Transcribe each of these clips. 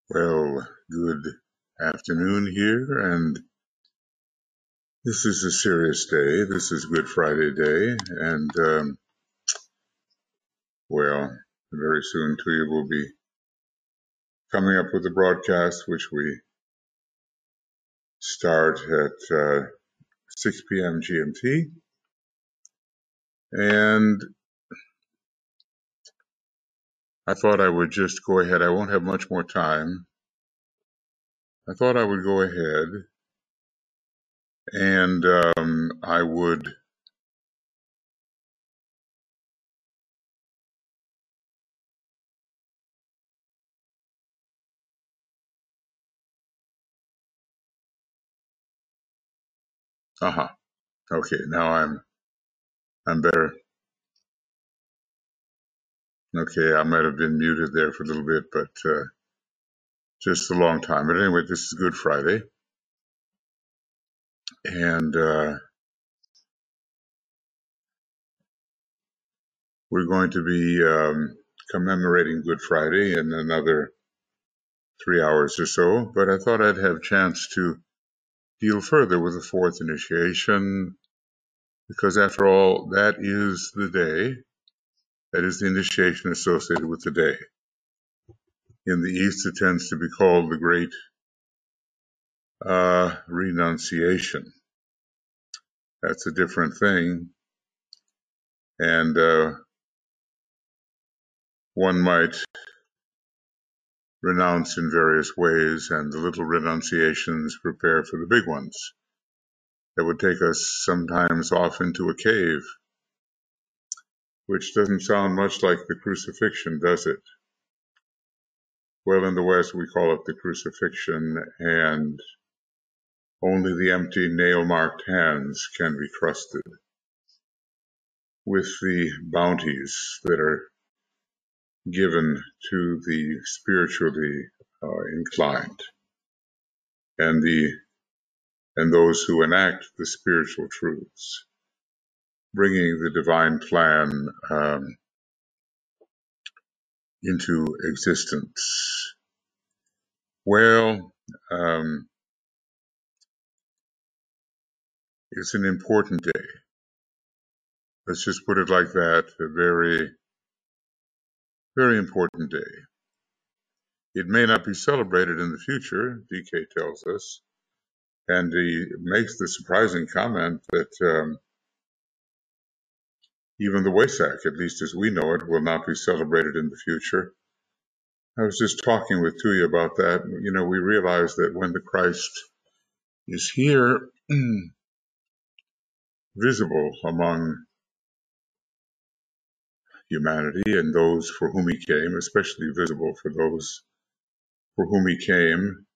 Well, good afternoon here, and this is a serious day. This is Good Friday Day, and well, very soon Tuya will be coming up with a broadcast which we start at 6 p.m. GMT, and I thought I would just go ahead. I won't have much more time. I thought I would go ahead and I would okay, now I'm better. Okay, I might have been muted there for a little bit, but just a long time. But anyway, this is Good Friday, and we're going to be commemorating Good Friday in another 3 hours or so. But I thought I'd have a chance to deal further with the fourth initiation, because after all, that is the day. That is the initiation associated with the day. In the East, it tends to be called the Great Renunciation. That's a different thing, and one might renounce in various ways, and the little renunciations prepare for the big ones. That would take us sometimes off into a cave, which doesn't sound much like the crucifixion, does it? Well, in the West, we call it the crucifixion, and only the empty nail-marked hands can be trusted with the bounties that are given to the spiritually inclined and those who enact the spiritual truths, bringing the divine plan into existence. Well, it's an important day. Let's just put it like that. A very, very important day. It may not be celebrated in the future, DK tells us, and he makes the surprising comment that even the Wesak, at least as we know it, will not be celebrated in the future. I was just talking with Tuya about that. You know, we realize that when the Christ is here, visible among humanity and those for whom he came, especially visible for those for whom he came,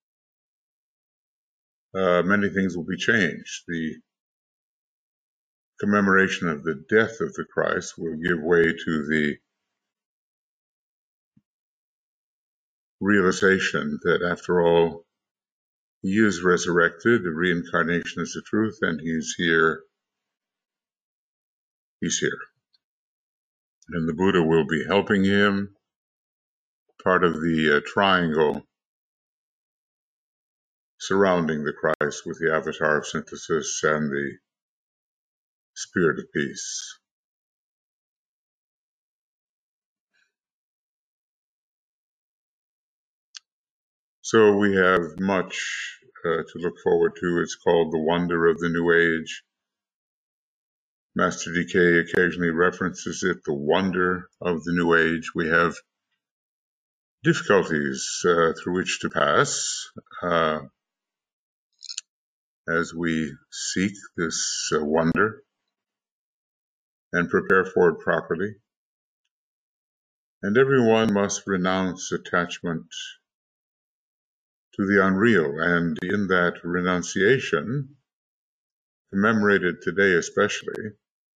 many things will be changed. The commemoration of the death of the Christ will give way to the realization that after all, he is resurrected, the reincarnation is the truth, and he's here. He's here. And the Buddha will be helping him, part of the triangle surrounding the Christ with the avatar of synthesis and the spirit of peace. So we have much to look forward to. It's called The Wonder of the New Age. Master DK occasionally references it, the wonder of the New Age. We have difficulties through which to pass as we seek this wonder and prepare for it properly. And everyone must renounce attachment to the unreal, and in that renunciation, commemorated today especially,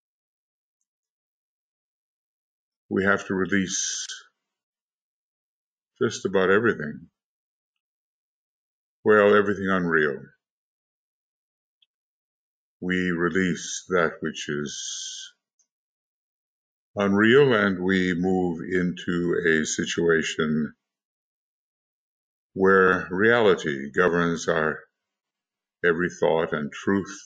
we have to release just about everything. Well, everything unreal. We release that which is unreal, and we move into a situation where reality governs our every thought and truth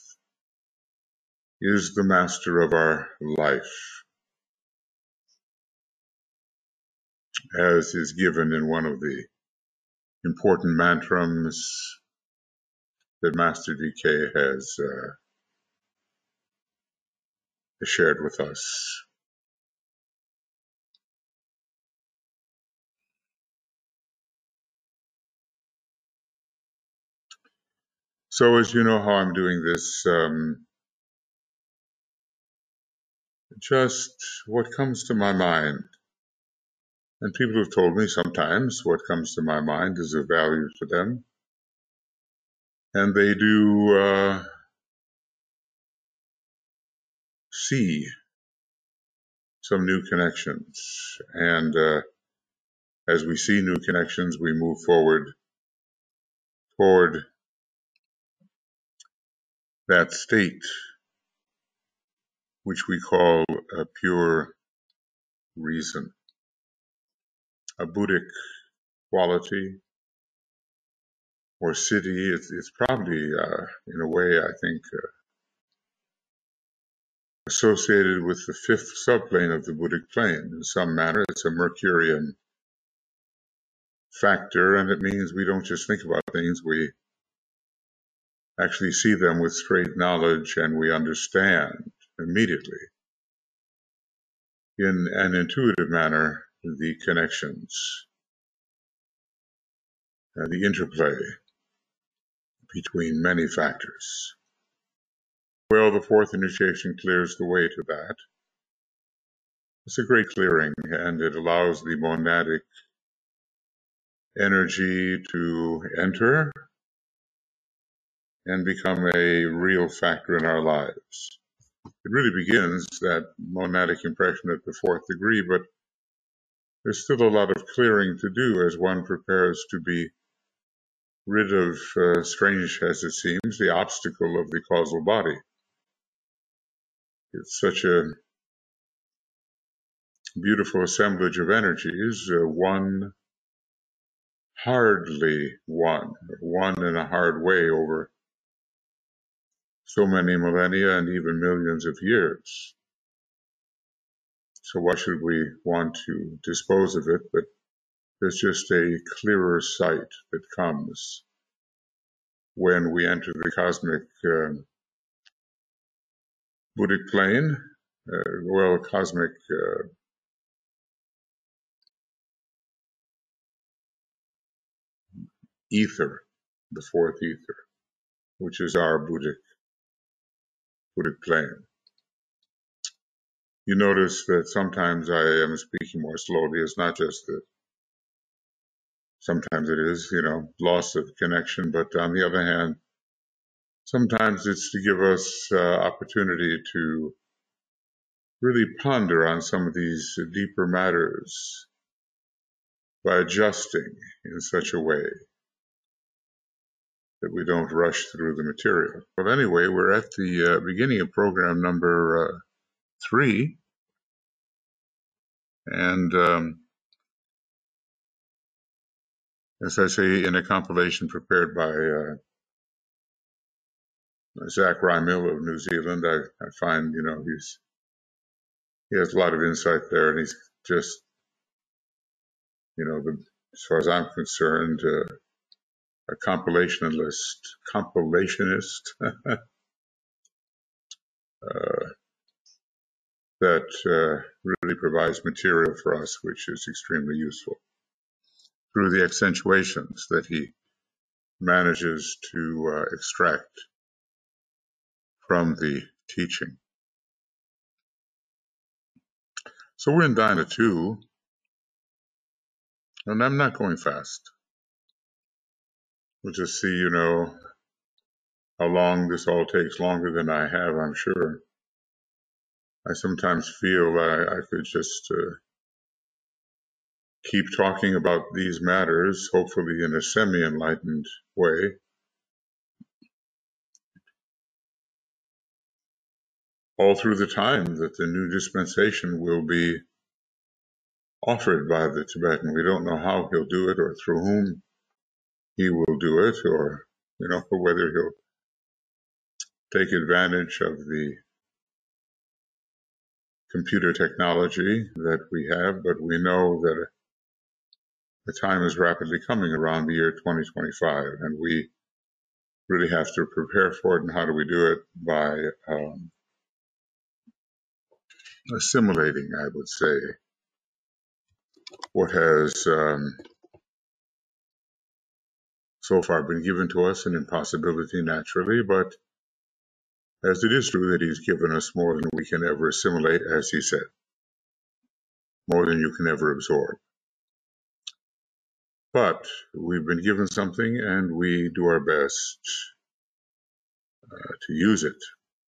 is the master of our life, as is given in one of the important mantrams that Master DK has shared with us. So as you know how I'm doing this, just what comes to my mind. And people have told me sometimes what comes to my mind is of value to them. And they do see some new connections. And as we see new connections, we move forward toward that state, which we call a pure reason, a Buddhic quality or city. It's probably, in a way, I think, associated with the fifth subplane of the Buddhic plane. In some manner, it's a Mercurian factor, and it means we don't just think about things, we actually see them with straight knowledge, and we understand immediately in an intuitive manner the connections, the interplay between many factors. Well, the fourth initiation clears the way to that. It's a great clearing, and it allows the monadic energy to enter and become a real factor in our lives. It really begins, that monadic impression, at the fourth degree, but there's still a lot of clearing to do as one prepares to be rid of, strange as it seems, the obstacle of the causal body. It's such a beautiful assemblage of energies, one hardly one in a hard way over so many millennia and even millions of years. So why should we want to dispose of it? But there's just a clearer sight that comes when we enter the cosmic Buddhic plane, cosmic ether, the fourth ether, which is our Buddhic plane. You notice that sometimes I am speaking more slowly. It's not just that sometimes it is, loss of connection, but on the other hand, sometimes it's to give us opportunity to really ponder on some of these deeper matters by adjusting in such a way that we don't rush through the material. But anyway, we're at the beginning of program number 3, and as I say, in a compilation prepared by Zach Rymill of New Zealand, I find, he has a lot of insight there, and he's just, as far as I'm concerned, a compilationist that really provides material for us, which is extremely useful through the accentuations that he manages to extract from the teaching. So we're in Dhyana 2, and I'm not going fast. We'll just see, how long this all takes, longer than I have, I'm sure. I sometimes feel I could just keep talking about these matters, hopefully in a semi-enlightened way, all through the time that the new dispensation will be offered by the Tibetan. We don't know how he'll do it or through whom, he will do it, or whether he'll take advantage of the computer technology that we have. But we know that the time is rapidly coming around the year 2025, and we really have to prepare for it. And how do we do it? By assimilating, I would say, what has so far been given to us, an impossibility naturally, but as it is true that he's given us more than we can ever assimilate, as he said, more than you can ever absorb. But we've been given something, and we do our best to use it.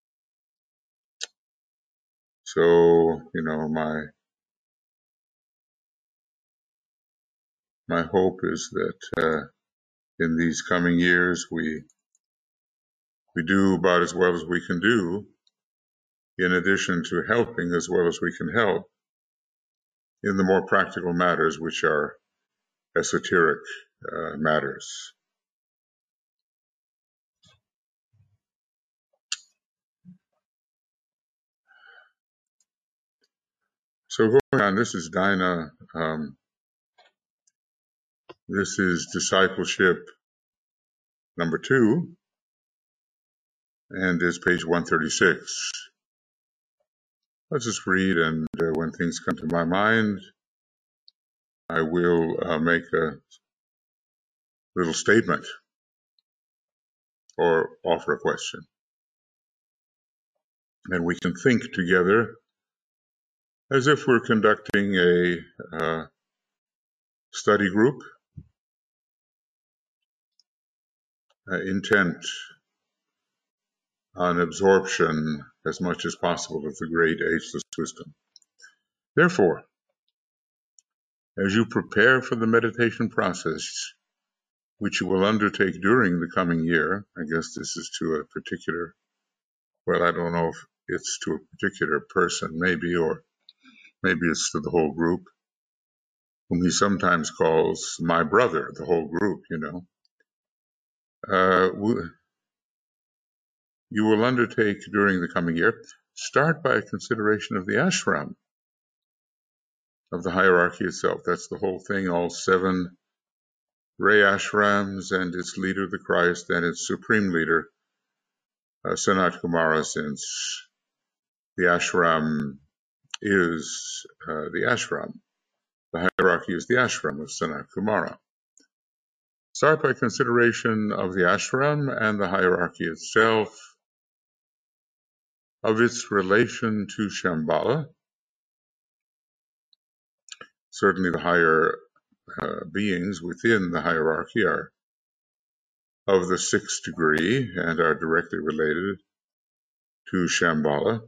So, my hope is that in these coming years we do about as well as we can do, in addition to helping as well as we can help in the more practical matters, which are esoteric matters. So going on, this is Dinah. This is discipleship number 2, and is page 136. Let's just read, and when things come to my mind, I will make a little statement or offer a question. And we can think together as if we're conducting a study group, intent on absorption as much as possible of the great ageless wisdom. Therefore, as you prepare for the meditation process, which you will undertake during the coming year, I guess this is to a particular, well, I don't know if it's to a particular person, maybe, or maybe it's to the whole group, whom he sometimes calls my brother, the whole group, you will undertake during the coming year. Start by a consideration of the ashram, of the hierarchy itself. That's the whole thing, all 7 Ray ashrams and its leader, the Christ, and its supreme leader, Sanat Kumara, since the ashram is the ashram. The hierarchy is the ashram of Sanat Kumara. Start by consideration of the ashram and the hierarchy itself, of its relation to Shambhala. Certainly the higher beings within the hierarchy are of the 6th degree and are directly related to Shambhala.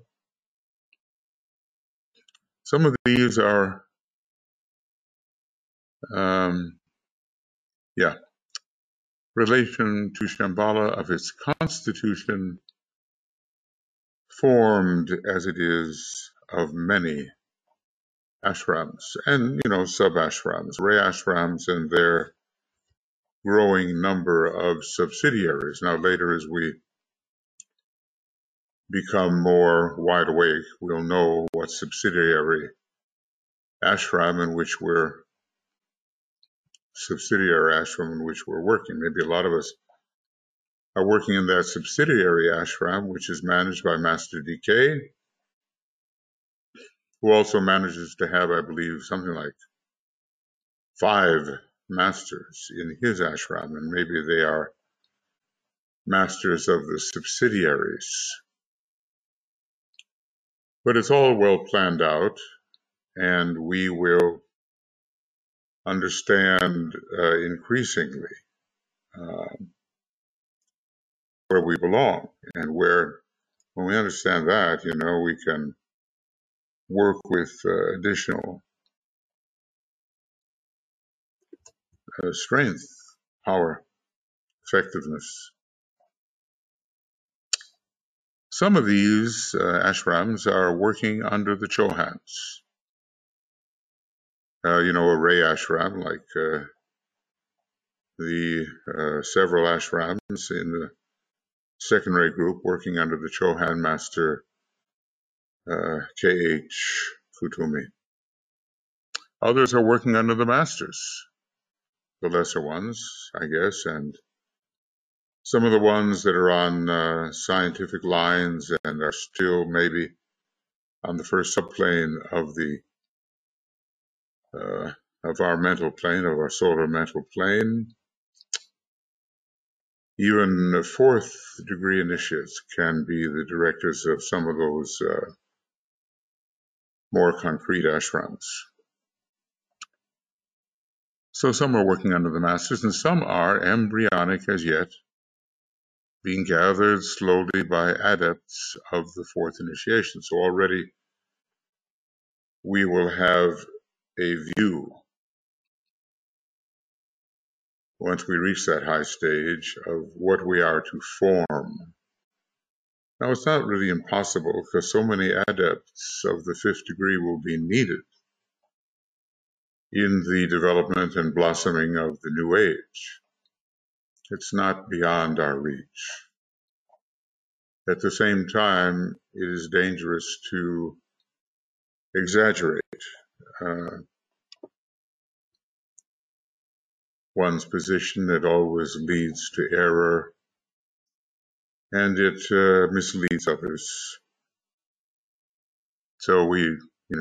Some of these are, relation to Shambhala of its constitution, formed as it is of many ashrams and, sub-ashrams, Ray ashrams and their growing number of subsidiaries. Now later, as we become more wide awake, we'll know what subsidiary ashram in which we're working. Maybe a lot of us are working in that subsidiary ashram, which is managed by Master DK, who also manages to have, I believe, something like 5 masters in his ashram, and maybe they are masters of the subsidiaries. But it's all well planned out, and we will understand increasingly where we belong, and when we understand that, we can work with additional strength, power, effectiveness. Some of these ashrams are working under the Chohans. A Ray ashram like the several ashrams in the secondary group working under the Chohan master K.H. Kutumi. Others are working under the masters, the lesser ones, I guess, and some of the ones that are on scientific lines and are still maybe on the first subplane of the of our mental plane, of our solar mental plane. Even fourth degree initiates can be the directors of some of those more concrete ashrams. So some are working under the masters, and some are embryonic as yet, being gathered slowly by adepts of the fourth initiation. So already we will have a view, once we reach that high stage, of what we are to form. Now, it's not really impossible, because so many adepts of the fifth degree will be needed in the development and blossoming of the new age. It's not beyond our reach. At the same time, it is dangerous to exaggerate one's position. It always leads to error, and it misleads others. So we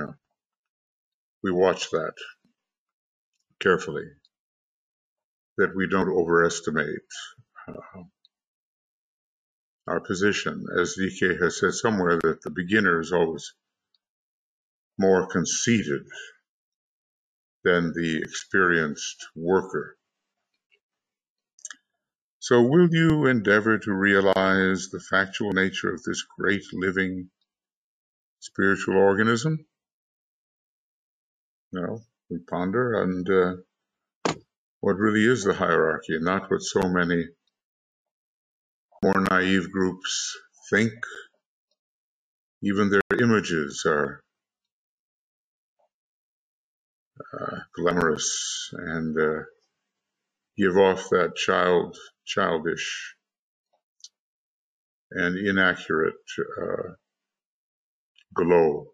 watch that carefully, that we don't overestimate our position. As DK has said somewhere, that the beginner is always more conceited than the experienced worker. So will you endeavor to realize the factual nature of this great living spiritual organism? No, we ponder, and what really is the hierarchy, and not what so many more naive groups think. Even their images are glamorous and give off that childish and inaccurate glow,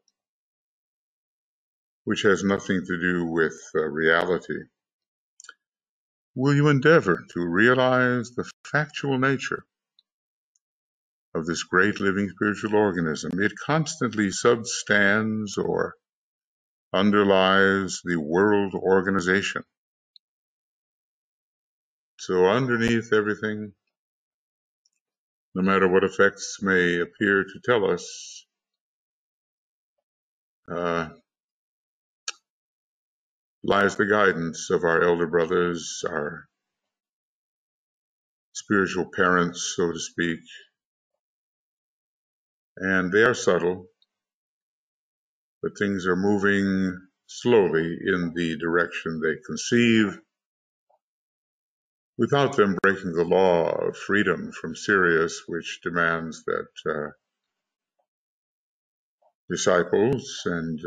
which has nothing to do with reality. Will you endeavor to realize the factual nature of this great living spiritual organism? It constantly substands or underlies the world organization. So underneath everything, no matter what effects may appear to tell us, lies the guidance of our elder brothers, our spiritual parents, so to speak. And they are subtle, but things are moving slowly in the direction they conceive, without them breaking the law of freedom from Sirius, which demands that disciples and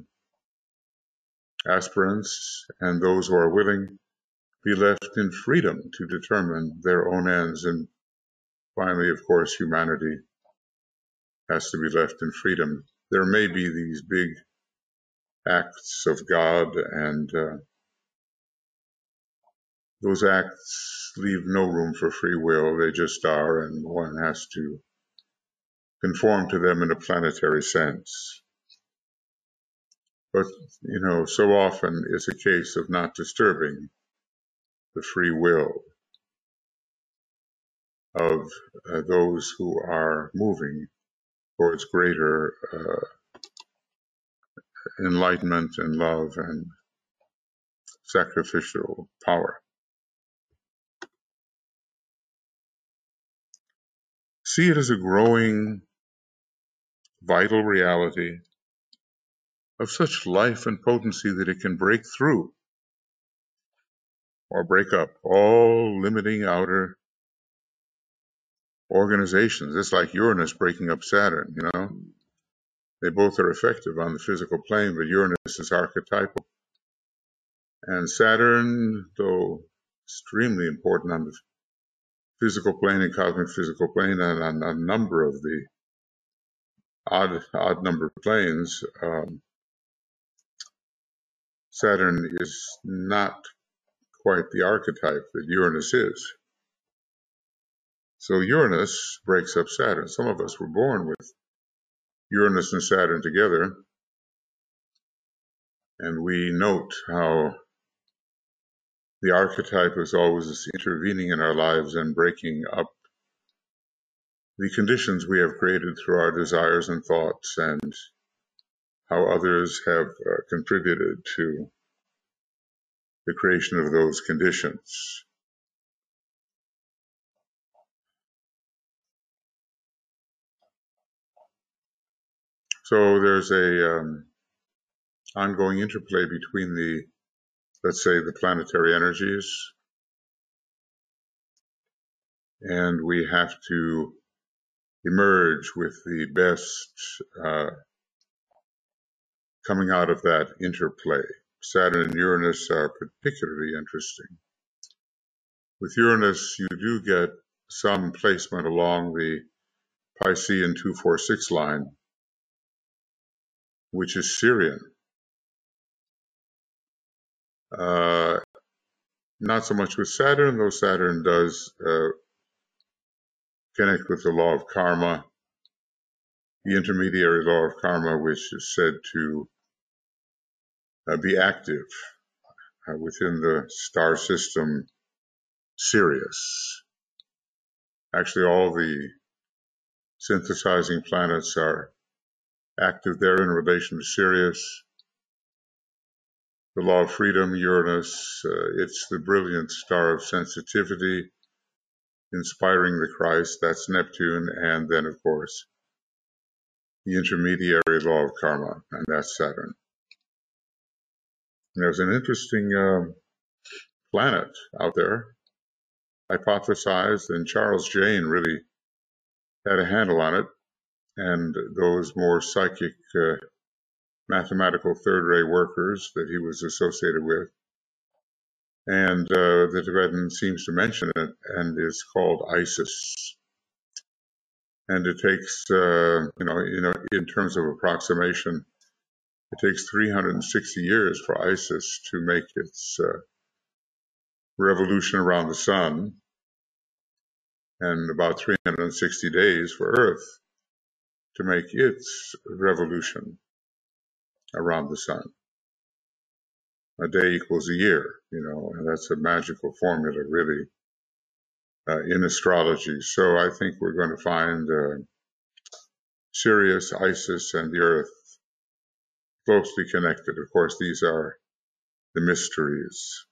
aspirants and those who are willing be left in freedom to determine their own ends. And finally, of course, humanity has to be left in freedom. There may be these big acts of God, and those acts leave no room for free will. They just are, and one has to conform to them in a planetary sense. But, so often it's a case of not disturbing the free will of those who are moving towards greater enlightenment and love and sacrificial power. See it as a growing, vital reality of such life and potency that it can break through or break up all limiting outer organizations. It's like Uranus breaking up Saturn, They both are effective on the physical plane, but Uranus is archetypal. And Saturn, though extremely important on the physical plane and cosmic physical plane, and on a number of the odd number of planes. Saturn is not quite the archetype that Uranus is. So Uranus breaks up Saturn. Some of us were born with Uranus and Saturn together, and we note how the archetype is always intervening in our lives and breaking up the conditions we have created through our desires and thoughts, and how others have contributed to the creation of those conditions. So there's a ongoing interplay between the, let's say, the planetary energies, and we have to emerge with the best coming out of that interplay. Saturn and Uranus are particularly interesting. With Uranus, you do get some placement along the Piscean 246 line, which is Sirian. Not so much with Saturn, though Saturn does connect with the law of karma, the intermediary law of karma, which is said to be active within the star system Sirius. Actually, all the synthesizing planets are active there in relation to Sirius. The law of freedom, Uranus, it's the brilliant star of sensitivity, inspiring the Christ, that's Neptune, and then, of course, the intermediary law of karma, and that's Saturn. And there's an interesting planet out there, hypothesized, and Charles Jane really had a handle on it, and those more psychic mathematical third-ray workers that he was associated with. And the Tibetan seems to mention it, and it's called Isis. And it takes, in terms of approximation, it takes 360 years for Isis to make its revolution around the sun, and about 360 days for Earth to make its revolution around the sun. A day equals a year, and that's a magical formula, really, in astrology. So I think we're going to find Sirius, Isis, and the Earth closely connected. Of course, these are the mysteries.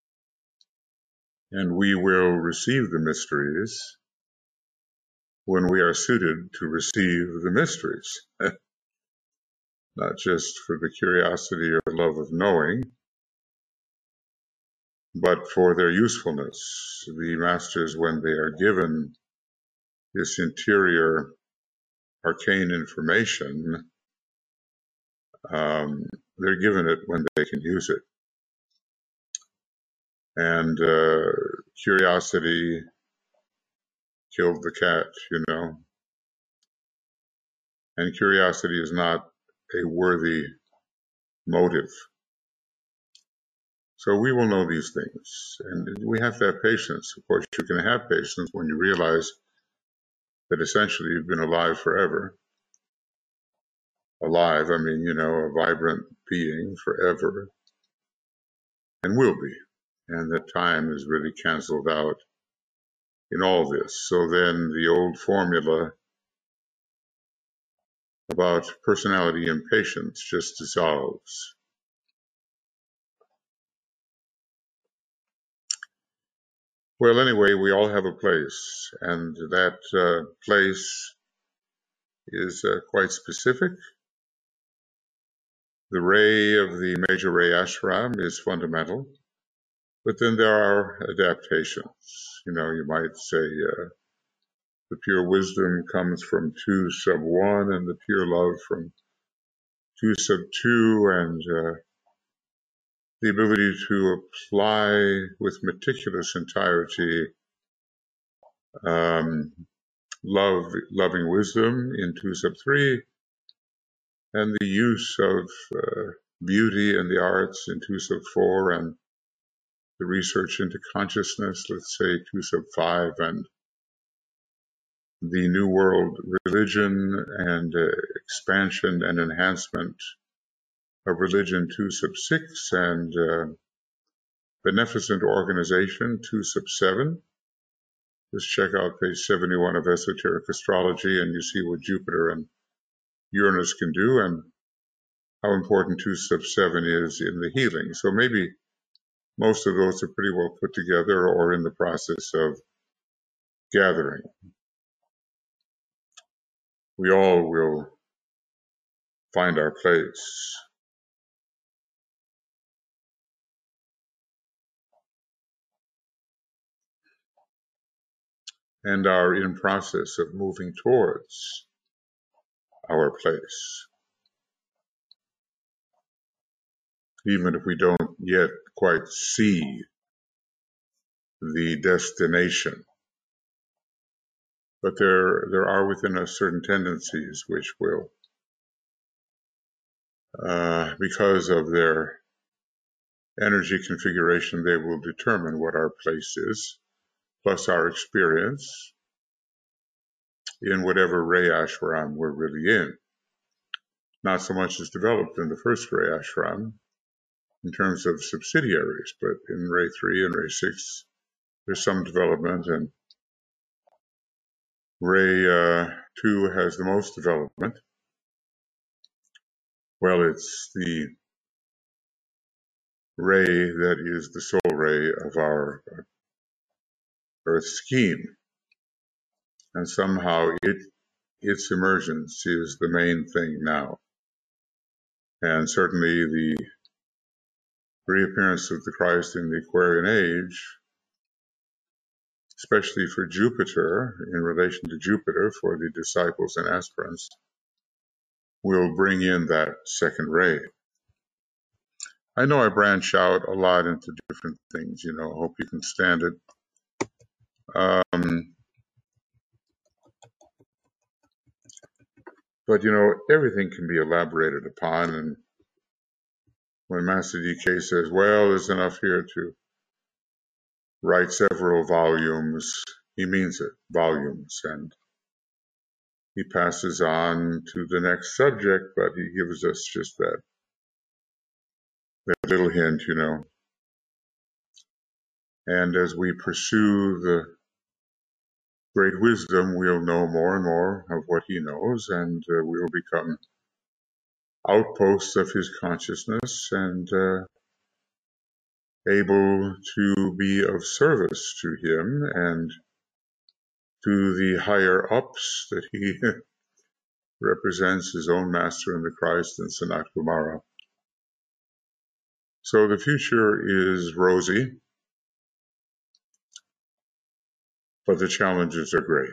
And we will receive the mysteries when we are suited to receive the mysteries. Not just for the curiosity or love of knowing, but for their usefulness. The masters, when they are given this interior arcane information, they're given it when they can use it. And curiosity killed the cat, and curiosity is not a worthy motive. So we will know these things, and we have to have patience. Of course, you can have patience when you realize that essentially you've been alive forever. Alive, I mean, a vibrant being forever, and will be. And that time is really canceled out in all this. So then the old formula about personality and patience just dissolves. Well, anyway, we all have a place, and that place is quite specific. The ray of the major ray ashram is fundamental, but then there are adaptations. You might say the pure wisdom comes from 2 sub 1, and the pure love from 2 sub 2, and the ability to apply with meticulous entirety um, loving wisdom in 2 sub 3, and the use of beauty and the arts in 2 sub 4, and the research into consciousness, let's say 2 sub 5, and the New World religion and expansion and enhancement of religion 2 sub 6, and beneficent organization 2 sub 7. Just check out page 71 of Esoteric Astrology and you see what Jupiter and Uranus can do and how important 2 sub 7 is in the healing. So maybe most of those are pretty well put together or in the process of gathering. We all will find our place. And are in process of moving towards our place, even if we don't yet quite see the destination. But there are within us certain tendencies which will, because of their energy configuration, they will determine what our place is, plus our experience in whatever Ray Ashram we're really in. Not so much as developed in the first Ray Ashram in terms of subsidiaries, but in Ray 3 and Ray 6, there's some development, and Ray 2 has the most development. Well, it's the ray that is the soul ray of our Earth scheme, and somehow its emergence is the main thing now. And certainly the reappearance of the Christ in the Aquarian age, especially for Jupiter, in relation to Jupiter for the disciples and aspirants, will bring in that second ray. I know I branch out a lot into different things, hope you can stand it. But everything can be elaborated upon, and when Master DK says, well, there's enough here to write several volumes, he means it, volumes, and he passes on to the next subject, but he gives us just that little hint, and as we pursue the great wisdom, we'll know more and more of what he knows, and we'll become outposts of his consciousness and able to be of service to him and to the higher ups that he represents, his own master in the Christ and Sanat Kumara. So the future is rosy, but the challenges are great.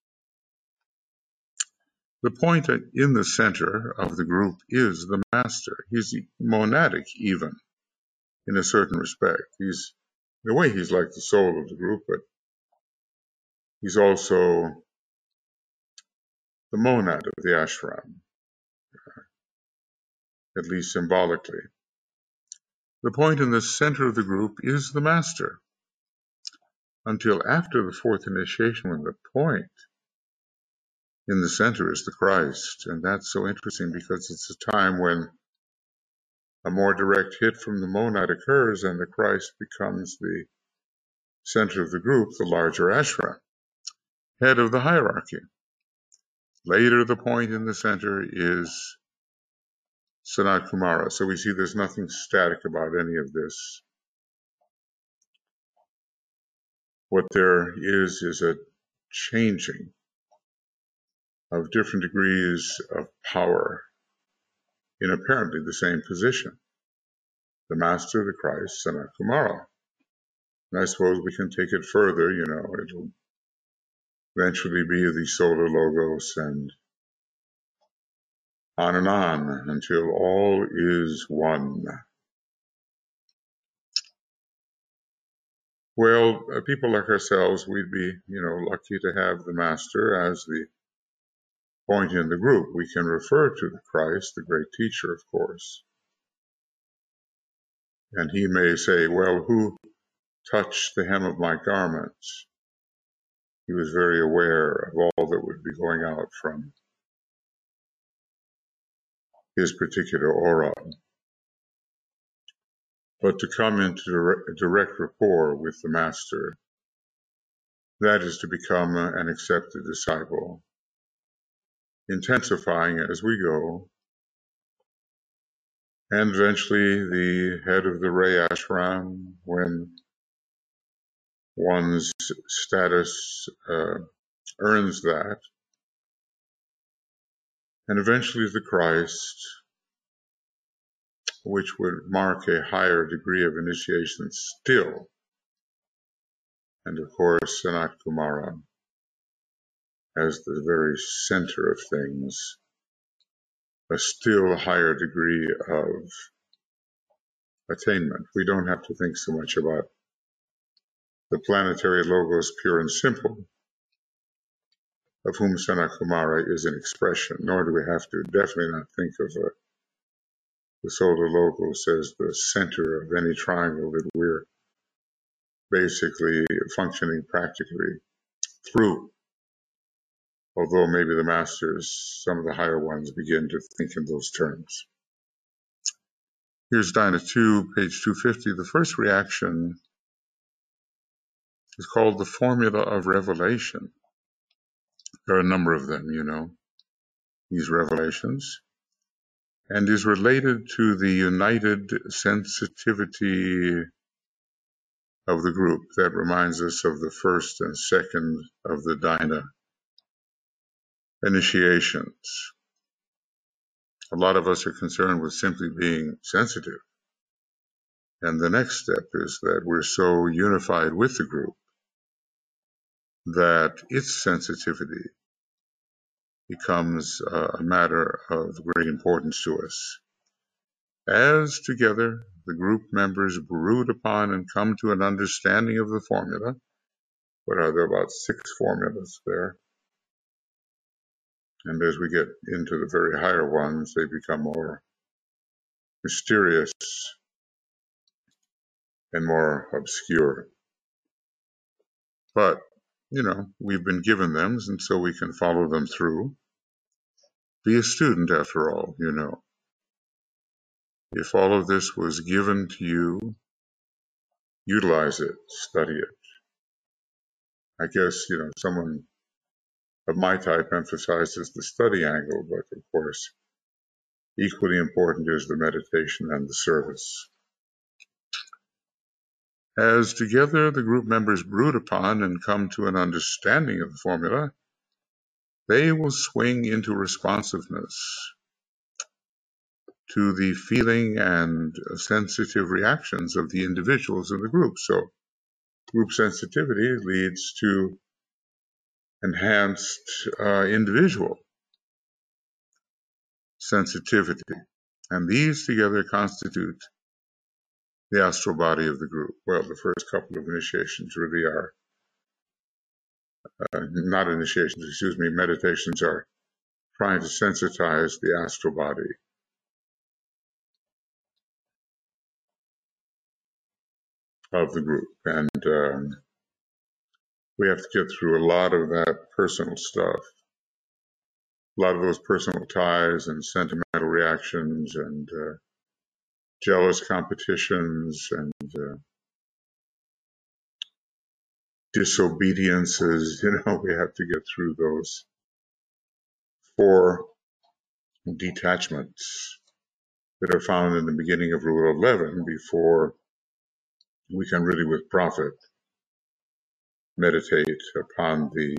The point in the center of the group is the master. He's monadic even, in a certain respect. In a way, he's like the soul of the group, but he's also the monad of the ashram, at least symbolically. The point in the center of the group is the master, until after the fourth initiation, when the point in the center is the Christ. And that's so interesting because it's a time when a more direct hit from the monad occurs and the Christ becomes the center of the group, the larger ashram, head of the hierarchy. Later, the point in the center is Sanat Kumara. So we see there's nothing static about any of this. What there is a changing of different degrees of power in apparently the same position. The Master, the Christ, Sanat Kumara. And I suppose we can take it further, it'll eventually be the Solar Logos and on until all is one. Well, people like ourselves, we'd be, lucky to have the Master as the point in the group. We can refer to the Christ, the great teacher, of course, and he may say, well, who touched the hem of my garments? He was very aware of all that would be going out from his particular aura. But to come into direct rapport with the Master, that is to become an accepted disciple, intensifying as we go, and eventually the head of the Ray Ashram, when one's status earns that, and eventually the Christ, which would mark a higher degree of initiation still, and of course Sanat Kumara as the very center of things, a still higher degree of attainment. We don't have to think so much about the planetary logos pure and simple, of whom Sanat Kumara is an expression, nor do we have to definitely not think of the solar logos as the center of any triangle that we're basically functioning practically through. Although maybe the masters, some of the higher ones, begin to think in those terms. Here's Dyna 2, page 250. The first reaction is called the formula of revelation. There are a number of them, these revelations, and is related to the united sensitivity of the group. That reminds us of the first and second of the Dyna initiations. A lot of us are concerned with simply being sensitive. And the next step is that we're so unified with the group that its sensitivity becomes a matter of great importance to us. As together the group members brood upon and come to an understanding of the formula, what are there, about 6 formulas there? And as we get into the very higher ones, they become more mysterious and more obscure. But, we've been given them, and so we can follow them through. Be a student, after all, If all of this was given to you, utilize it, study it. I guess, someone of my type emphasizes the study angle, but of course, equally important is the meditation and the service. As together the group members brood upon and come to an understanding of the formula, they will swing into responsiveness to the feeling and sensitive reactions of the individuals in the group. So group sensitivity leads to enhanced individual sensitivity. And these together constitute the astral body of the group. Well, the first couple of initiations really are, not initiations, meditations are trying to sensitize the astral body of the group. And we have to get through a lot of that personal stuff, a lot of those personal ties and sentimental reactions and jealous competitions and disobediences. We have to get through those 4 detachments that are found in the beginning of Rule 11 before we can really, with profit, meditate upon the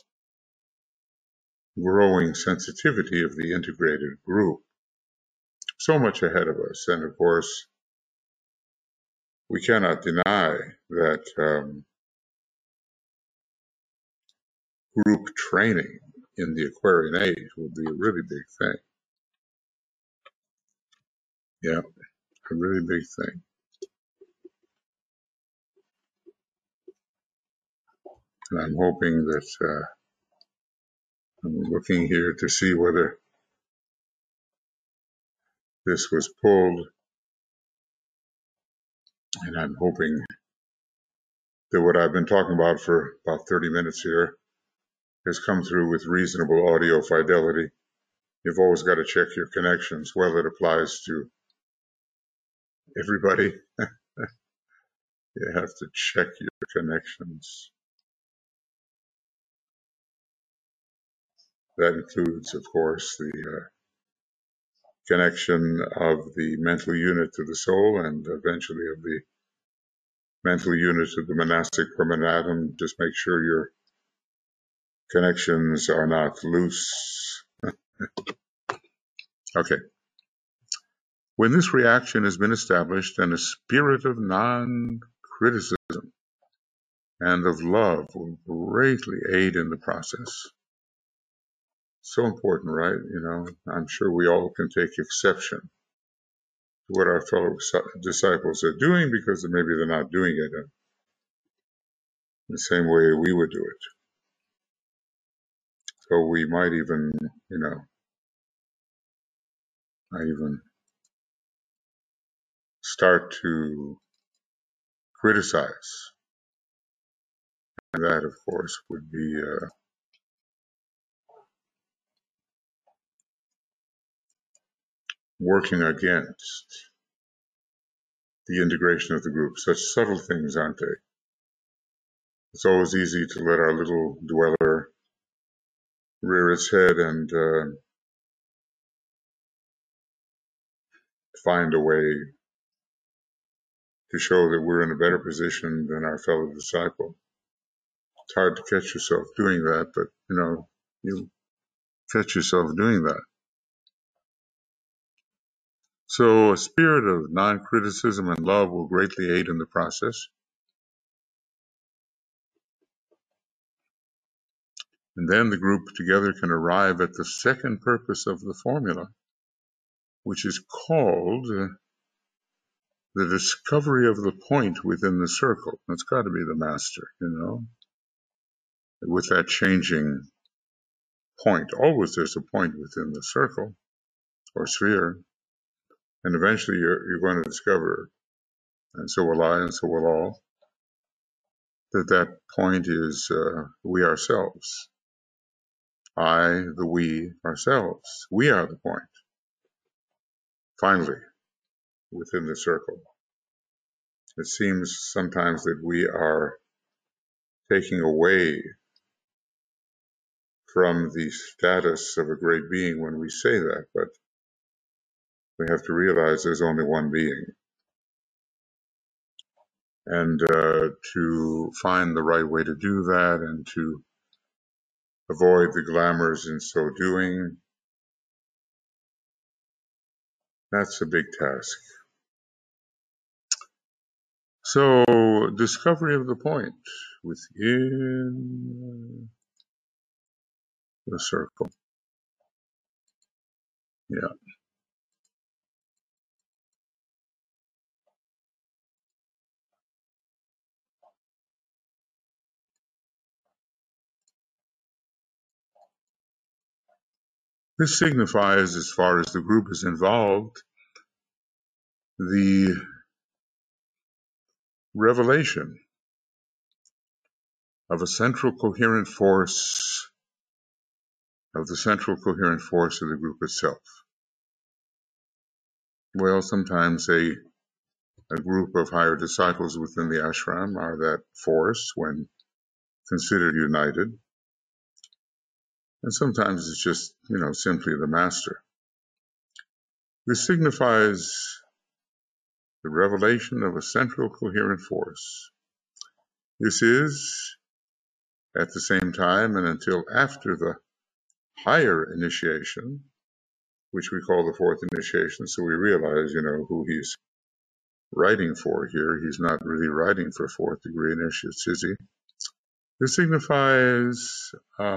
growing sensitivity of the integrated group. So much ahead of us. And of course, we cannot deny that group training in the Aquarian age will be a really big thing. Yeah, a really big thing. And I'm hoping that I'm looking here to see whether this was pulled, and I'm hoping that what I've been talking about for about 30 minutes here has come through with reasonable audio fidelity. You've always got to check your connections. Well, it applies to everybody. You have to check your connections. That includes, of course, the connection of the mental unit to the soul and eventually of the mental unit to the monastic permanent atom. Just make sure your connections are not loose. Okay. When this reaction has been established, then a spirit of non-criticism and of love will greatly aid in the process. So important, right? I'm sure we all can take exception to what our fellow disciples are doing because maybe they're not doing it in the same way we would do it. So we might even, I even start to criticize. And that, of course, would be working against the integration of the group. Such subtle things, aren't they? It's always easy to let our little dweller rear its head and find a way to show that we're in a better position than our fellow disciple. It's hard to catch yourself doing that, but you catch yourself doing that. So a spirit of non-criticism and love will greatly aid in the process. And then the group together can arrive at the second purpose of the formula, which is called the discovery of the point within the circle. That's got to be the master, with that changing point. Always there's a point within the circle or sphere, and eventually you're going to discover, and so will I, and so will all, that point is we ourselves. I, the we, ourselves. We are the point, finally, within the circle. It seems sometimes that we are taking away from the status of a great being when we say that, but we have to realize there's only one being. And to find the right way to do that and to avoid the glamours in so doing, that's a big task. So, discovery of the point within the circle. Yeah. This signifies, as far as the group is involved, the revelation of a central coherent force, of the central coherent force of the group itself. Well, sometimes a group of higher disciples within the ashram are that force when considered united. And sometimes it's just, simply the master. This signifies the revelation of a central coherent force. This is, at the same time and until after the higher initiation, which we call the fourth initiation, so we realize, who he's writing for here. He's not really writing for fourth degree initiates, is he? This signifies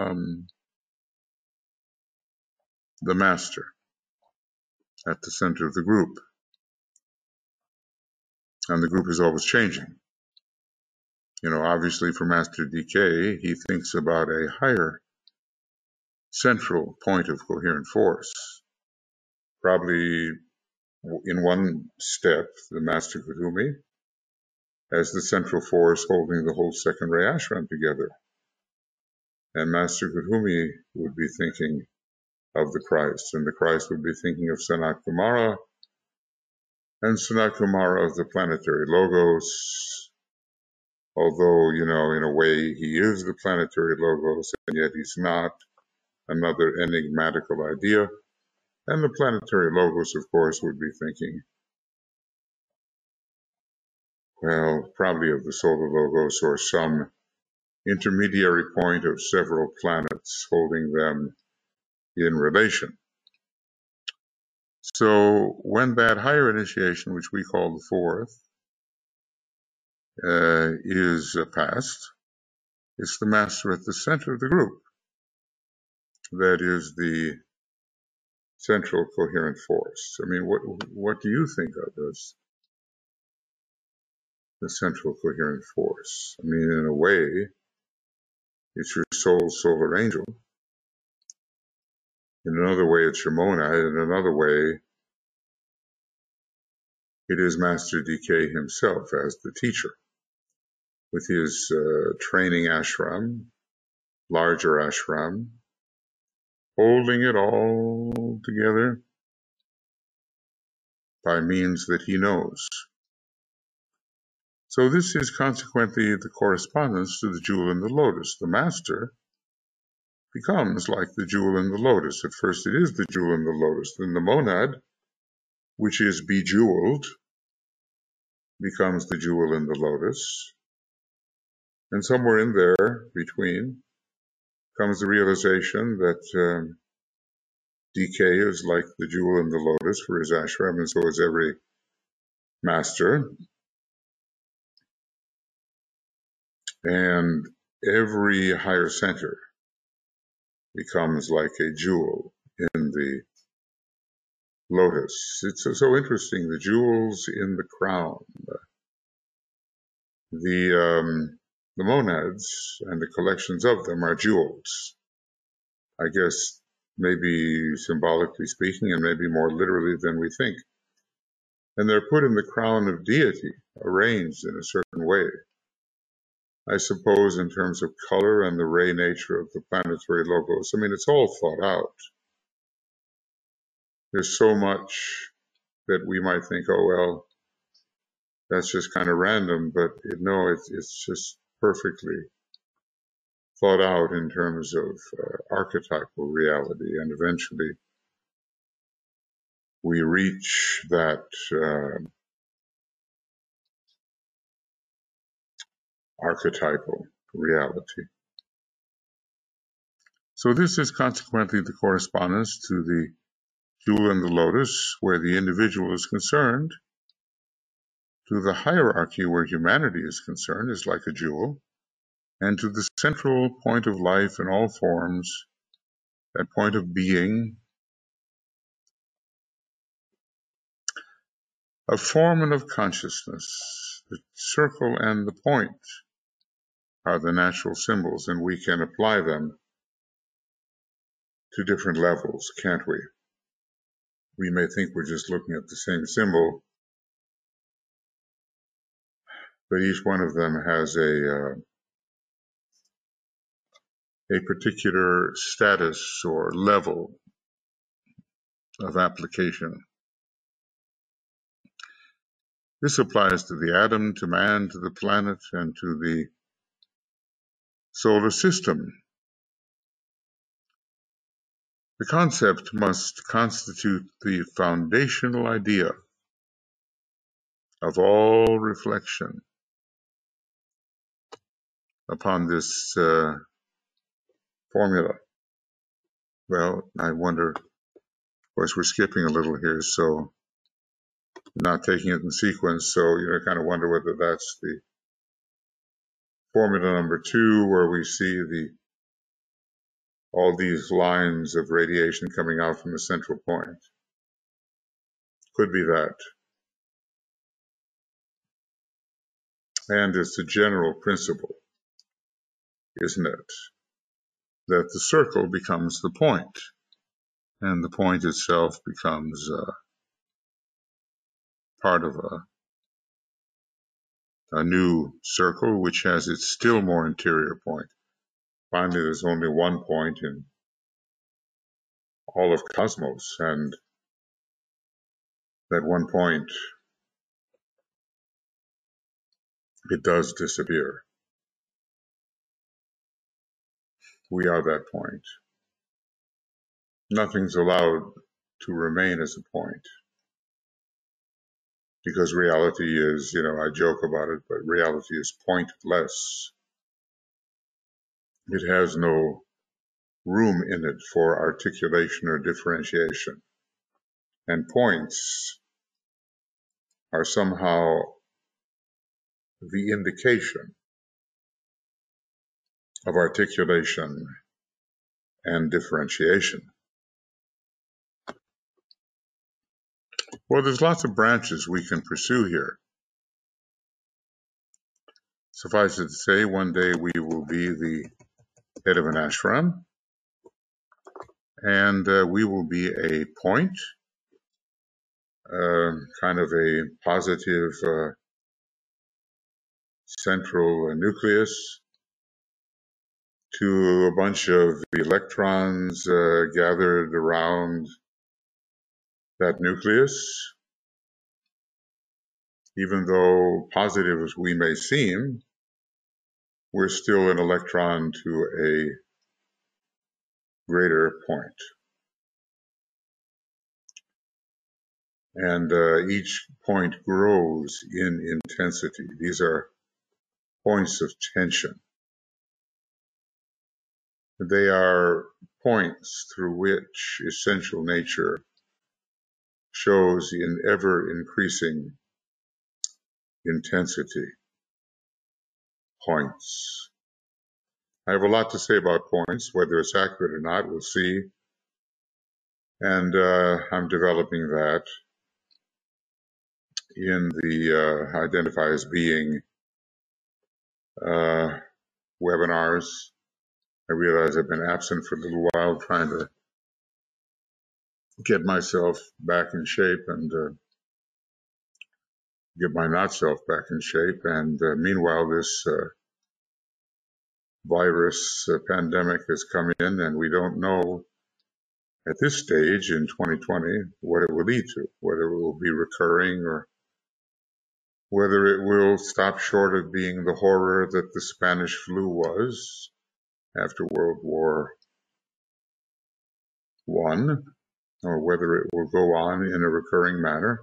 the master at the center of the group. And the group is always changing. Obviously for Master DK, he thinks about a higher central point of coherent force. Probably in one step, the Master Kuthumi as the central force holding the whole second ray ashram together. And Master Kuthumi would be thinking of the Christ, and the Christ would be thinking of Sanat Kumara, and Sanat Kumara of the planetary logos, although, in a way he is the planetary logos, and yet he's not, another enigmatical idea. And the planetary logos, of course, would be thinking, well, probably of the solar logos or some intermediary point of several planets holding them in relation. So when that higher initiation, which we call the fourth, is passed, it's the master at the center of the group that is the central coherent force. I mean, what do you think of as the central coherent force? I mean, in a way, it's your soul's solar angel. In another way, it's your monad. In another way, it is Master DK himself as the teacher, with his training ashram, larger ashram, holding it all together by means that he knows. So this is consequently the correspondence to the jewel in the lotus. The master becomes like the jewel in the lotus. At first it is the jewel in the lotus. Then the monad, which is bejeweled, becomes the jewel in the lotus. And somewhere in there between comes the realization that DK is like the jewel in the lotus for his ashram, and so is every master. And every higher center becomes like a jewel in the lotus. It's so interesting. The jewels in the crown, the monads and the collections of them are jewels. I guess maybe symbolically speaking, and maybe more literally than we think. And they're put in the crown of deity, arranged in a certain way. I suppose in terms of color and the ray nature of the planetary logos. I mean, it's all thought out. There's so much that we might think, oh, well, that's just kind of random, but no, it's just perfectly thought out in terms of archetypal reality, and eventually we reach that archetypal reality. So this is consequently the correspondence to the jewel in the lotus, where the individual is concerned, to the hierarchy where humanity is concerned, is like a jewel, and to the central point of life in all forms, that point of being, of form and of consciousness. The circle and the point are the natural symbols, and we can apply them to different levels, can't we? We may think we're just looking at the same symbol, but each one of them has a particular status or level of application. This applies to the atom, to man, to the planet, and to the solar system. The concept must constitute the foundational idea of all reflection upon this formula. Well, I wonder, of course, we're skipping a little here, so not taking it in sequence, so I kind of wonder whether that's the formula number 2, where we see all these lines of radiation coming out from the central point. Could be that. And it's a general principle, isn't it, that the circle becomes the point, and the point itself becomes part of a new circle, which has its still more interior point. Finally, there's only one point in all of cosmos, and that one point, it does disappear. We are that point. Nothing's allowed to remain as a point, because reality is, I joke about it, but reality is pointless. It has no room in it for articulation or differentiation. And points are somehow the indication of articulation and differentiation. Well, there's lots of branches we can pursue here. Suffice it to say, one day we will be the head of an ashram, and we will be a point, kind of a positive central nucleus to a bunch of electrons gathered around that nucleus. Even though positive as we may seem, we're still an electron to a greater point. And each point grows in intensity. These are points of tension. They are points through which essential nature shows in ever increasing intensity. Points. I have a lot to say about points. Whether it's accurate or not, we'll see. And I'm developing that in the Identify as Being webinars. I realize I've been absent for a little while trying to get myself back in shape and get my not self back in shape. And meanwhile, this virus pandemic has come in, and we don't know at this stage in 2020 what it will lead to, whether it will be recurring or whether it will stop short of being the horror that the Spanish flu was after World War I, or whether it will go on in a recurring manner.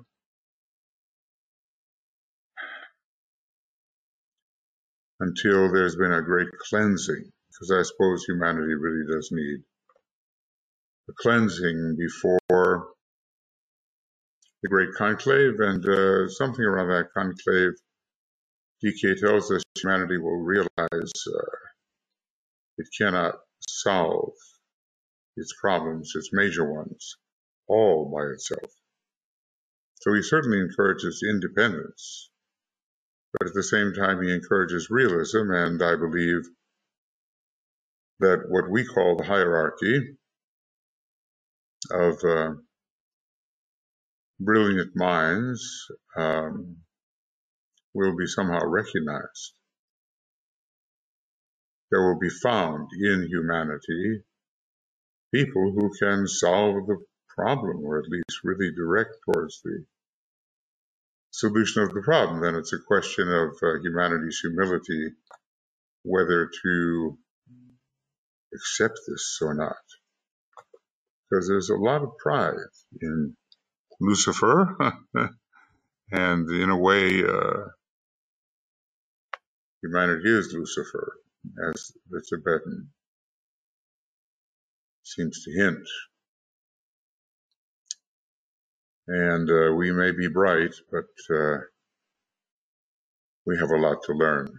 Until there's been a great cleansing, because I suppose humanity really does need a cleansing before the great conclave, and something around that conclave, DK tells us humanity will realize it cannot solve its problems, its major ones, all by itself. So he certainly encourages independence, but at the same time he encourages realism, and I believe that what we call the hierarchy of brilliant minds will be somehow recognized. There will be found in humanity people who can solve the problem, or at least really direct towards the solution of the problem. Then it's a question of humanity's humility, whether to accept this or not. Because there's a lot of pride in Lucifer, and in a way, humanity is Lucifer, as the Tibetan seems to hint. And we may be bright, but we have a lot to learn.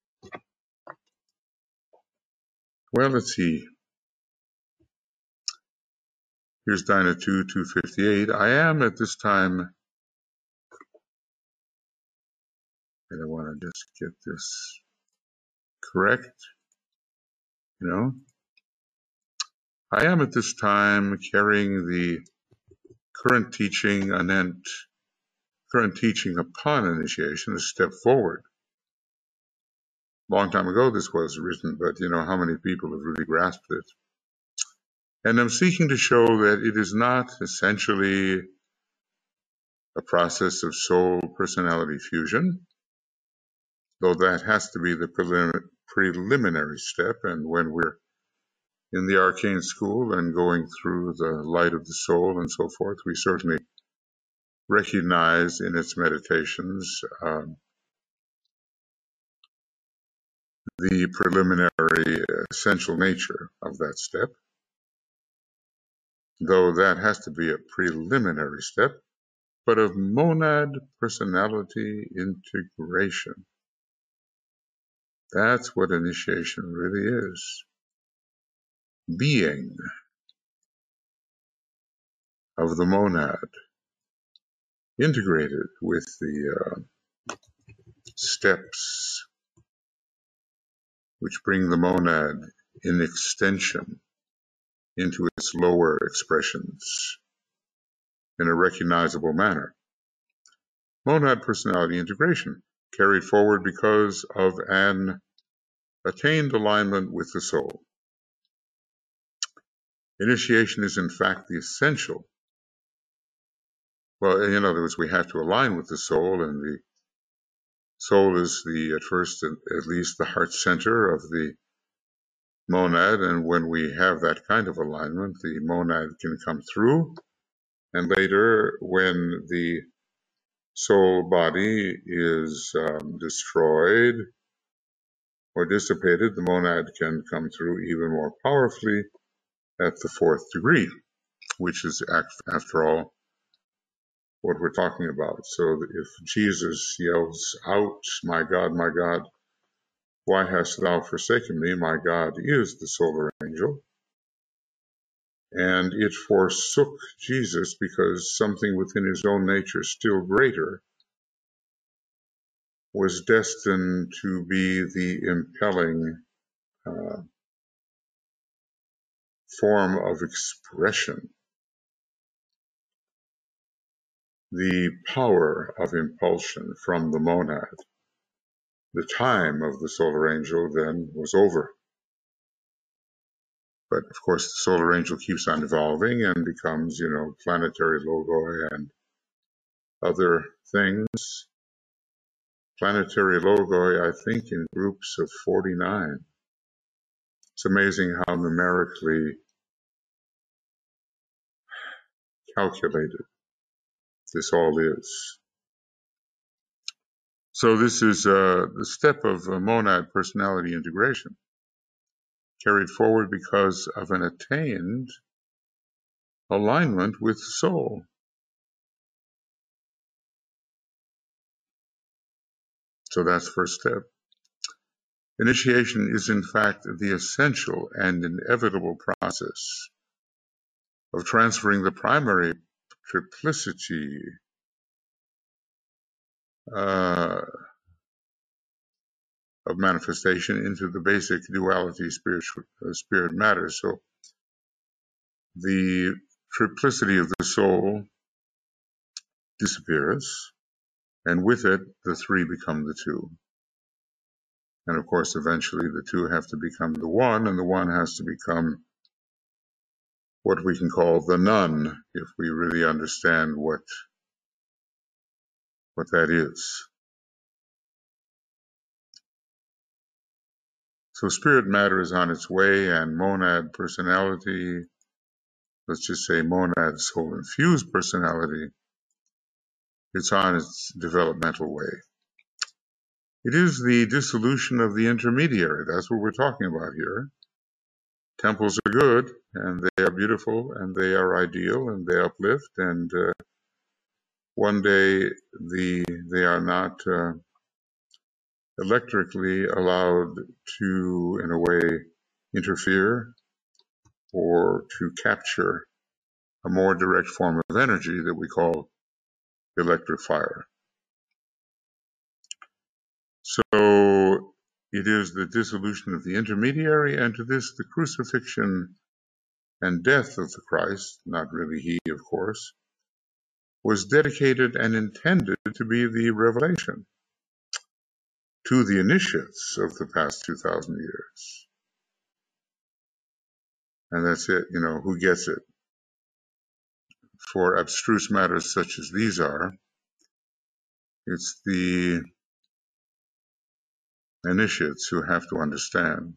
Well, let's see. Here's Dyna 258. I am at this time And I want to just get this correct. I am at this time carrying the current teaching anent, current teaching upon initiation, a step forward. Long time ago this was written, but how many people have really grasped it? And I'm seeking to show that it is not essentially a process of soul personality fusion, though that has to be the preliminary step. And when we're in the arcane school and going through the light of the soul and so forth, we certainly recognize in its meditations the preliminary essential nature of that step, though that has to be a preliminary step, but of monad personality integration. That's what initiation really is. Being of the monad integrated with the steps which bring the monad in extension into its lower expressions in a recognizable manner. Monad personality integration, carried forward because of an attained alignment with the soul. Initiation is in fact the essential. Well, in other words, we have to align with the soul, and the soul is at first at least the heart center of the monad, and when we have that kind of alignment, the monad can come through, and later when the soul body is destroyed or dissipated, the monad can come through even more powerfully at the fourth degree, which is after all what we're talking about. So if Jesus yells out, my God, why hast thou forsaken me? My God is the solar angel. And it forsook Jesus because something within his own nature still greater was destined to be the impelling form of expression, the power of impulsion from the monad. The time of the solar angel then was over. But of course, the solar angel keeps on evolving and becomes, planetary logoi and other things. Planetary logoi, I think, in groups of 49. It's amazing how numerically calculated this all is. So this is the step of monad personality integration, carried forward because of an attained alignment with soul. So that's the first step. Initiation is in fact the essential and inevitable process of transferring the primary triplicity of manifestation into the basic duality spirit matter. So the triplicity of the soul disappears, and with it, the three become the two. And of course, eventually the two have to become the one, and the one has to become what we can call the none, if we really understand what that is. So spirit matter is on its way, and monad personality, let's just say monad soul infused personality, it's on its developmental way. It is the dissolution of the intermediary. That's what we're talking about here. Temples are good, and they are beautiful, and they are ideal, and they uplift, and one day they are not electrically allowed to, in a way, interfere or to capture a more direct form of energy that we call electric fire. So it is the dissolution of the intermediary, and to this the crucifixion and death of the Christ, not really he, of course, was dedicated and intended to be the revelation to the initiates of the past 2,000 years. And that's it, who gets it? For abstruse matters such as these are, it's the initiates who have to understand.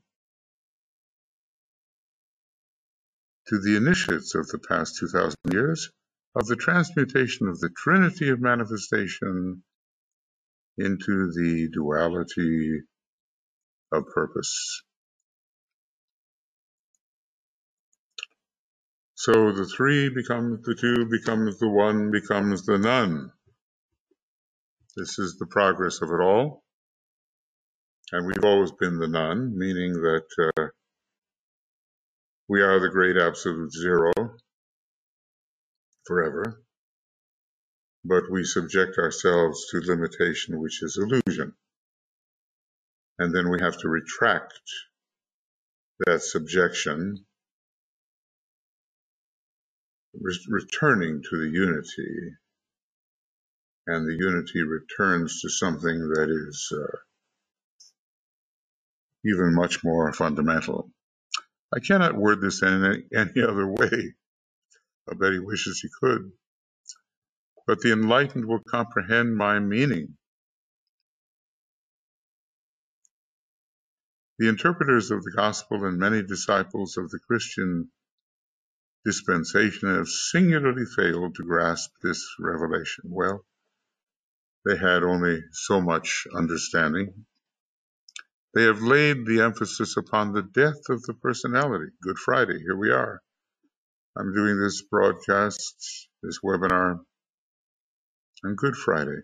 To the initiates of the past 2,000 years, of the transmutation of the trinity of manifestation into the duality of purpose. So the three becomes the two, becomes the one, becomes the none. This is the progress of it all. And we've always been the none, meaning that we are the great absolute zero forever. But we subject ourselves to limitation, which is illusion. And then we have to retract that subjection, returning to the unity, and the unity returns to something that is even much more fundamental. I cannot word this in any other way. I bet he wishes he could. But the enlightened will comprehend my meaning. The interpreters of the gospel and many disciples of the Christian dispensation have singularly failed to grasp this revelation. Well, they had only so much understanding. They have laid the emphasis upon the death of the personality. Good Friday, here we are. I'm doing this broadcast, this webinar on Good Friday.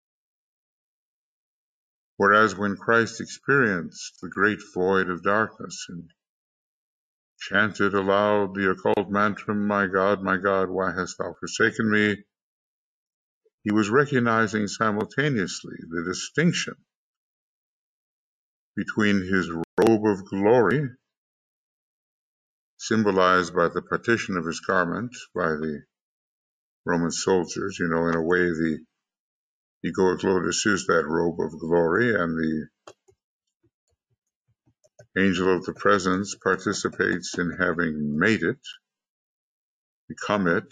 Whereas when Christ experienced the great void of darkness and chanted aloud the occult mantra, my God, why hast thou forsaken me? He was recognizing simultaneously the distinction between his robe of glory, symbolized by the partition of his garment by the Roman soldiers. In a way, the egoic lotus is that robe of glory, and the angel of the presence participates in having made it, become it.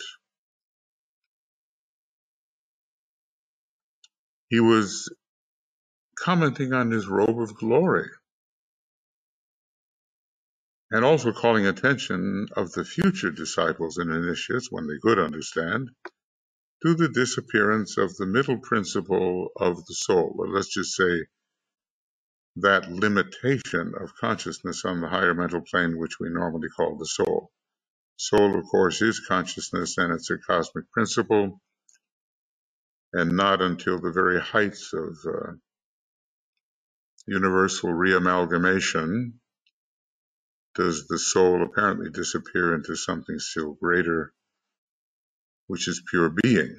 He was commenting on his robe of glory and also calling attention of the future disciples and initiates, when they could understand, to the disappearance of the middle principle of the soul. Or let's just say that limitation of consciousness on the higher mental plane, which we normally call the soul. Soul, of course, is consciousness, and it's a cosmic principle, and not until the very heights of universal reamalgamation does the soul apparently disappear into something still greater, which is pure being.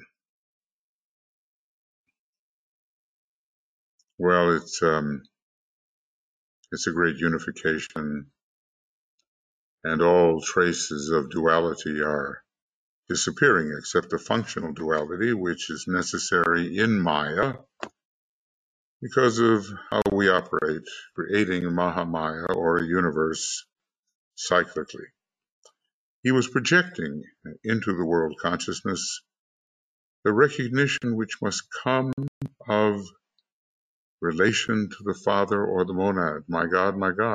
Well, it's a great unification, and all traces of duality are disappearing, except the functional duality, which is necessary in Maya because of how we operate, creating Mahamaya, or a universe, cyclically. He was projecting into the world consciousness the recognition which must come of relation to the Father or the monad, my God,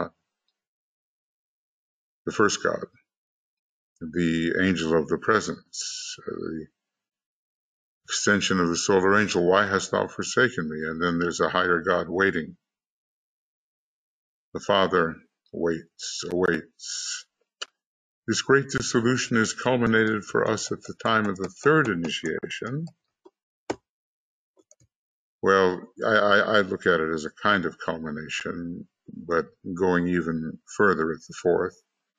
the first God, the angel of the presence, the extension of the solar angel, why hast thou forsaken me? And then there's a higher God waiting. The Father awaits. This great dissolution is culminated for us at the time of the third initiation. Well, I look at it as a kind of culmination, but going even further at the fourth.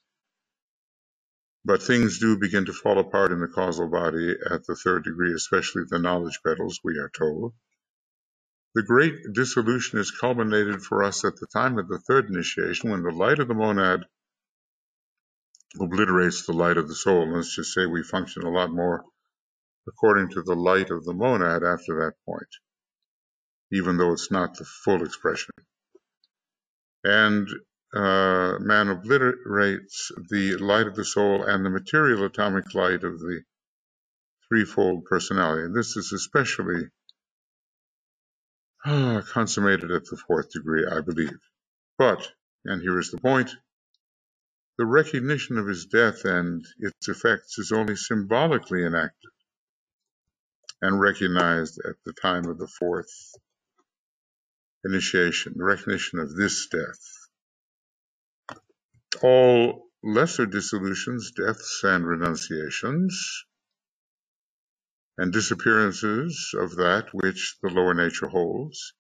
But things do begin to fall apart in the causal body at the third degree, especially the knowledge petals, we are told. The great dissolution is culminated for us at the time of the third initiation, when the light of the monad obliterates the light of the soul. Let's just say we function a lot more according to the light of the monad after that point, even though it's not the full expression. And man obliterates the light of the soul and the material atomic light of the threefold personality. And this is especially consummated at the fourth degree, I believe. But, and here is the point, the recognition of his death and its effects is only symbolically enacted and recognized at the time of the fourth initiation, the recognition of this death. All lesser dissolutions, deaths and renunciations, and disappearances of that which the lower nature holds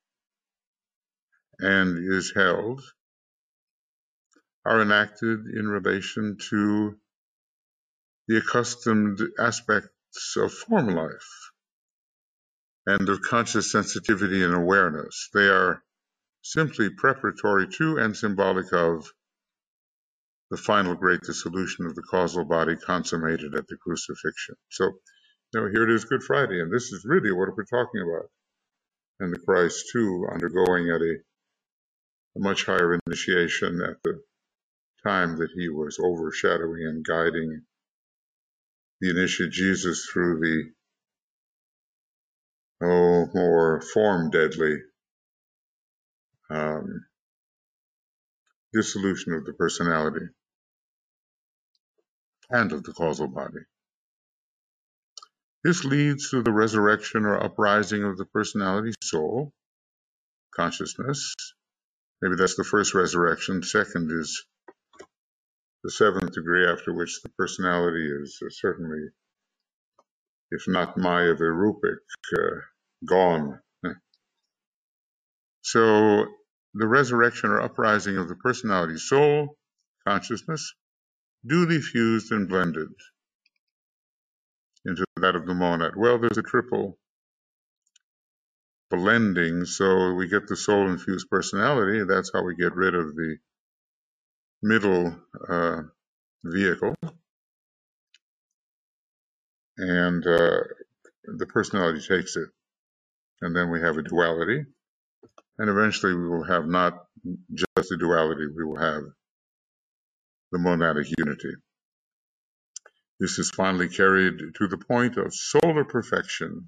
and is held, are enacted in relation to the accustomed aspects of form life and of conscious sensitivity and awareness. They are simply preparatory to and symbolic of the final great dissolution of the causal body consummated at the crucifixion. So, here it is, Good Friday, and this is really what we're talking about. And the Christ, too, undergoing at a much higher initiation at the time that he was overshadowing and guiding the initiate Jesus through the more form-deadly dissolution of the personality and of the causal body. This leads to the resurrection or uprising of the personality soul, consciousness. Maybe that's the first resurrection. Second is the seventh degree, after which the personality is certainly, if not Maya Virupic, gone. So the resurrection or uprising of the personality soul, consciousness, duly fused and blended into that of the monad. Well, there's a triple blending, so we get the soul-infused personality. That's how we get rid of the middle vehicle, and the personality takes it. And then we have a duality, and eventually we will have not just a duality, we will have the monadic unity. This is finally carried to the point of solar perfection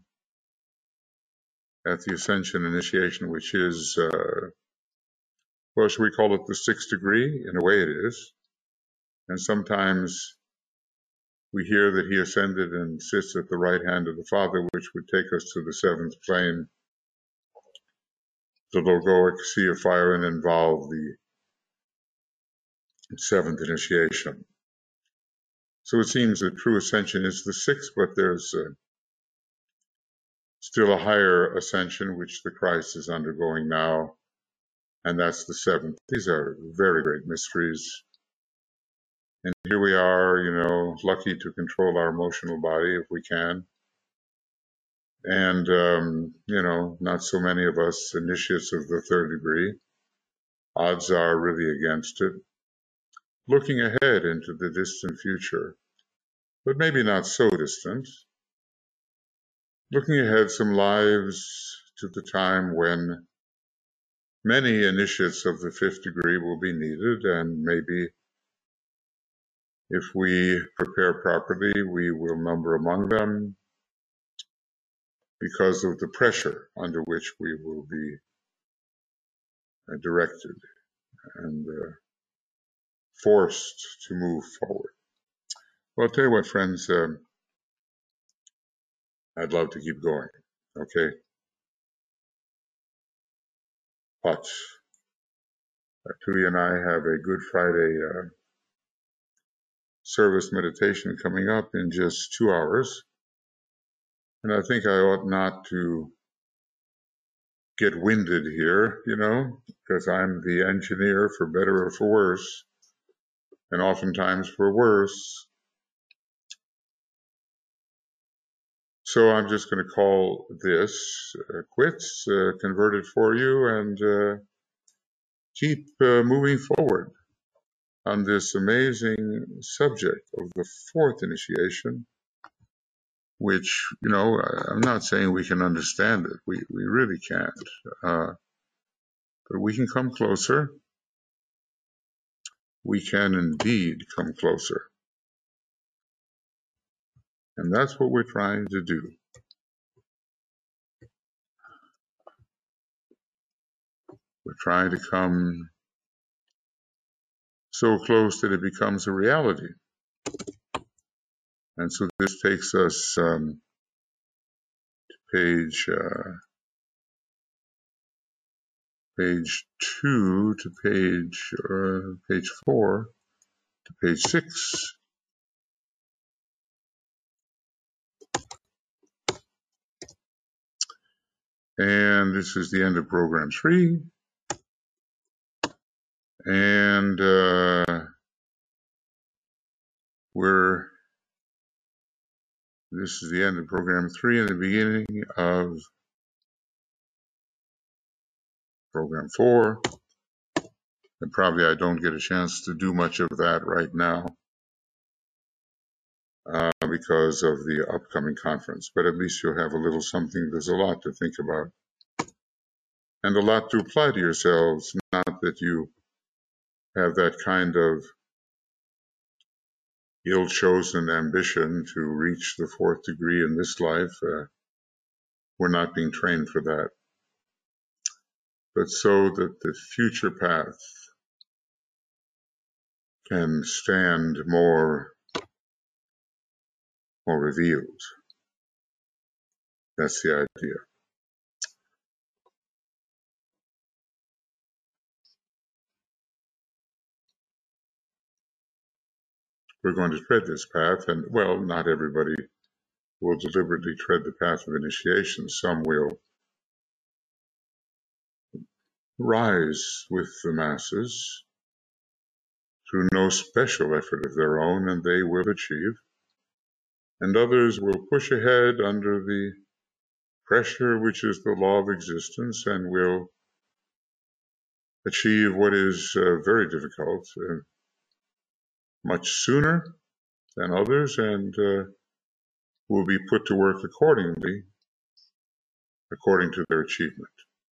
at the ascension initiation, which is, well, should we call it the sixth degree? In a way it is. And sometimes we hear that he ascended and sits at the right hand of the Father, which would take us to the seventh plane, the logoic sea of fire, and involve the seventh initiation. So it seems that true ascension is the sixth, but there's still a higher ascension, which the Christ is undergoing now, and that's the seventh. These are very great mysteries. And here we are, lucky to control our emotional body if we can. And, not so many of us initiates of the third degree. Odds are really against it. Looking ahead into the distant future, but maybe not so distant. Looking ahead some lives to the time when many initiates of the fifth degree will be needed, and maybe if we prepare properly, we will number among them because of the pressure under which we will be directed and forced to move forward. Well, I'll tell you what, friends, I'd love to keep going, okay? But Tui and I have a Good Friday service meditation coming up in just 2 hours. And I think I ought not to get winded here, because I'm the engineer for better or for worse, and oftentimes for worse. So I'm just going to call this quits, convert it for you, and keep moving forward on this amazing subject of the fourth initiation, which, I'm not saying we can understand it. We really can't. But we can come closer. We can indeed come closer. And that's what we're trying to do. We're trying to come so close that it becomes a reality. And so this takes us to page 2 to page 4 to page 6. And this is the end of program 3. And this is the end of program 3 and the beginning of program 4. And probably I don't get a chance to do much of that right now because of the upcoming conference. But at least you'll have a little something. There's a lot to think about and a lot to apply to yourselves. Not that you have that kind of ill-chosen ambition to reach the 4th degree in this life. We're not being trained for that. But so that the future path can stand more revealed. That's the idea. We're going to tread this path, and well, not everybody will deliberately tread the path of initiation. Some will rise with the masses through no special effort of their own, and they will achieve. And others will push ahead under the pressure, which is the law of existence, and will achieve what is very difficult much sooner than others, and will be put to work according to their achievement.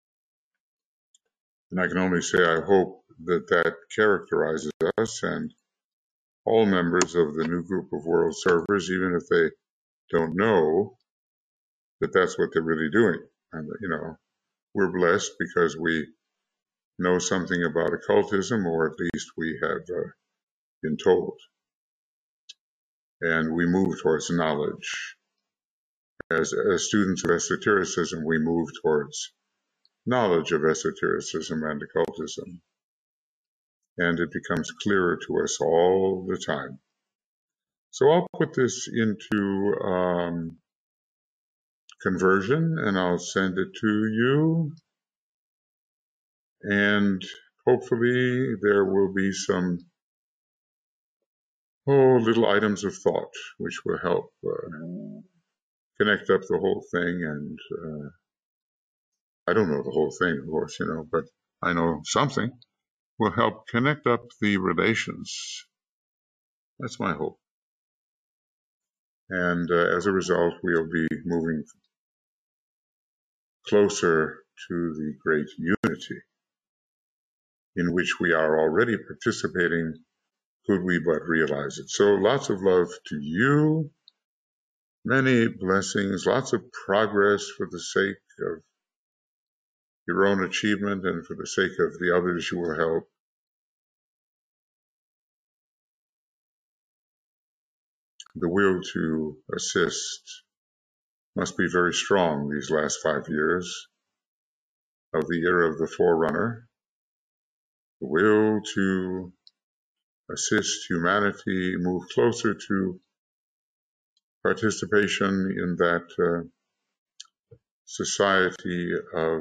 And I can only say I hope that characterizes us and all members of the new group of world servers, even if they don't know that that's what they're really doing. And, we're blessed because we know something about occultism, or at least we have been told. And we move towards knowledge. As students of esotericism, we move towards knowledge of esotericism and occultism. And it becomes clearer to us all the time. So I'll put this into conversion and I'll send it to you. And hopefully there will be some little items of thought which will help connect up the whole thing. And I don't know the whole thing, of course, but I know something will help connect up the relations. That's my hope. And as a result, we'll be moving closer to the great unity in which we are already participating, could we but realize it. So lots of love to you, many blessings, lots of progress for the sake of your own achievement and for the sake of the others you will help. The will to assist must be very strong these last 5 years of the era of the Forerunner. The will to assist humanity move closer to participation in that society of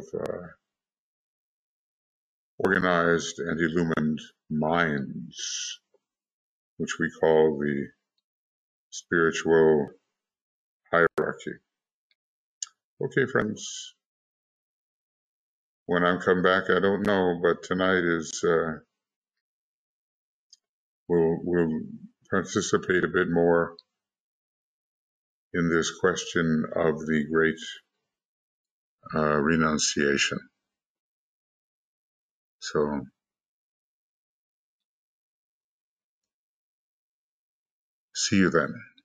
organized and illumined minds, which we call the spiritual hierarchy. Okay, friends. When I come back, I don't know, but tonight is we'll participate a bit more in this question of the great renunciation. So see you then.